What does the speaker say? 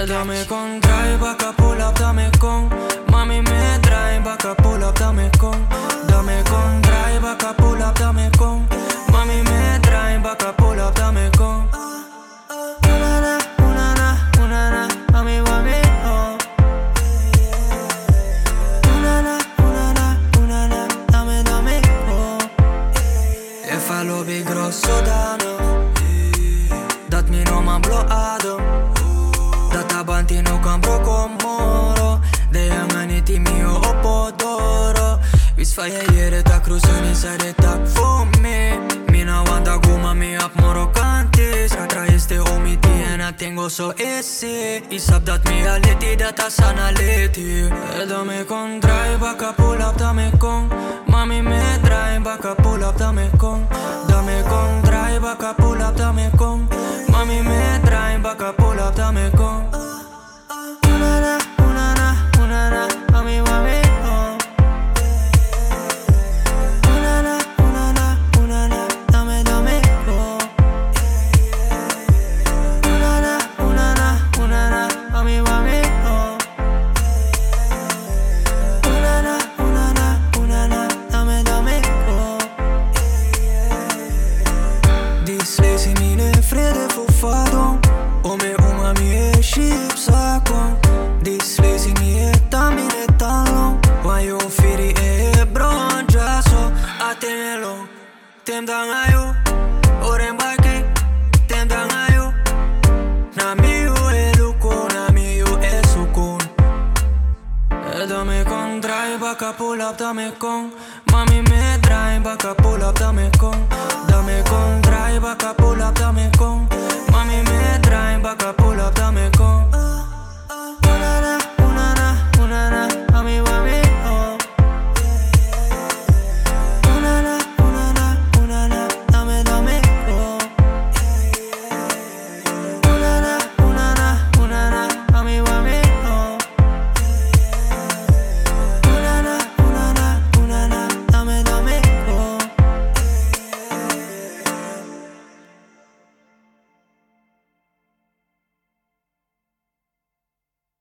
Dame con drive, vaca pull up, dame con. Mami me trae, vaca pull up, dame con. Dame con drive, vaca pull up, dame con. Mami me trae, vaca pull up, dame con. Una na, mami, mami, oh. Una na, dame, oh. E fallo big grosso da no. Dat mi no man bloado. Dat avanti no compro con moro. De amaniti mio opodoro. Visfaia ieri ta cruzani sare tak for me. Mina wanda guma mi ap moro kantis. Katra este omiti en tengo so esse. Isap dat mi aleti data sana leti. Dame con drive, vaca pull up, dame con. Mami me trae, vaca pull up, dame con. Dame con drive, vaca pull up, dame con. Mami me trae, vaca pull up, dame con. Una na, mami, mami, oh. Una na, dame, oh. Una na, mami, mami, oh. Una na, dame, oh. This lazy mine vrede fofado. Ome uma mi e ship sakon. This lazy mi e tamine talon. Why you firi e bronjaso. Atemelo, tem dangayo. Oren baki, tem dangayo. Na miu e luko, na miu e sukun. Dame con drive, vaca pull up, dame con. Mami me trae, vaca pull up, dame con. Dame con drive, vaca pull up, dame con. Mami me trae, vaca pull up.